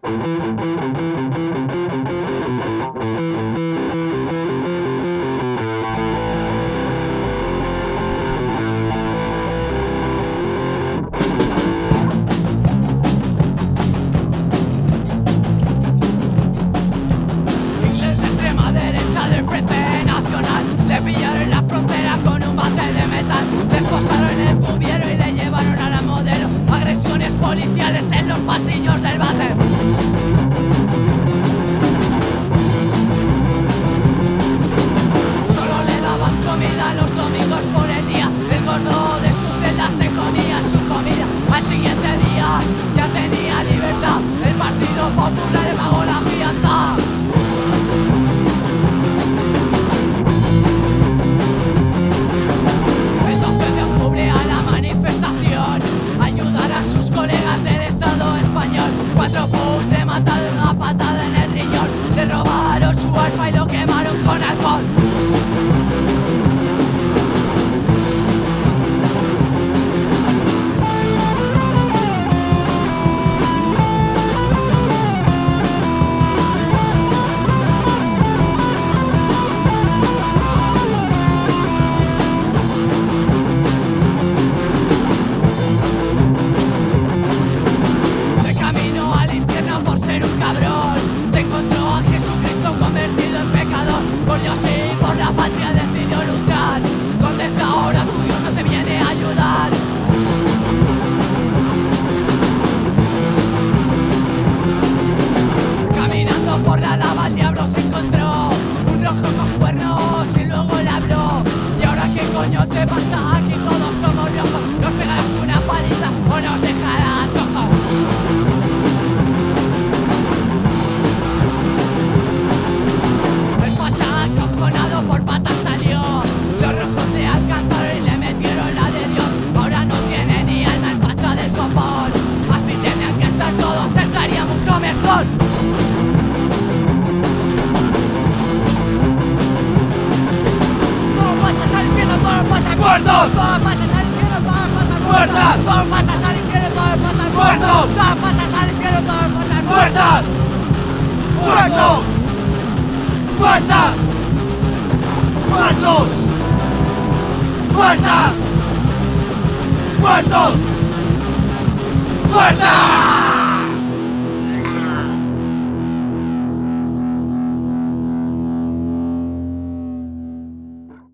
Inglés de extrema derecha del Frente Nacional le pillaron en la frontera con un bate de metal. Le esposaron el tubiero y le llevaron a la modelo. Agresiones policiales en los pasillos del váter. Solo le daban comida los domingos por el día. El gordo de su celda se comía su comida. Al siguiente día ya tenía libertad. El Partido Popular le pagó la fianza. El 12 de octubre a la manifestación, ayudar a sus colegas del Estado español. 4 pus de matado, una patada en el riñón. Le robaron su arma y lo quemaron con alcohol. De camino al infierno por ser un cabrón, se encontró a Jesucristo convertido en pecador. Por Dios y por la patria decidió luchar. ¿Dónde está ahora tu Dios? No te viene a ayudar. Caminando por la lava el diablo se encontró un rojo con cuernos y luego le habló. ¿Y ahora qué coño te pasa? Aquí todos somos rojos. Nos pegarás una paliza o nos dejarás cojos. El facha acojonado por patas salió. Los rojos le alcanzaron y le metieron la de Dios. Ahora no tiene ni alma el facha del copón. Así tenían que estar todos, estaría mucho mejor. Todos fachas al infierno, todos fachas muertos. Todos fachas al infierno, todos fachas muertas. Todos fachas al infierno, todos fachas muertos. Todos fachas al infierno, todos fachas muertas. ¡Muertos! ¡Muertas! ¡Muertos! ¡Muertas! ¡Muertos! ¡Muertas!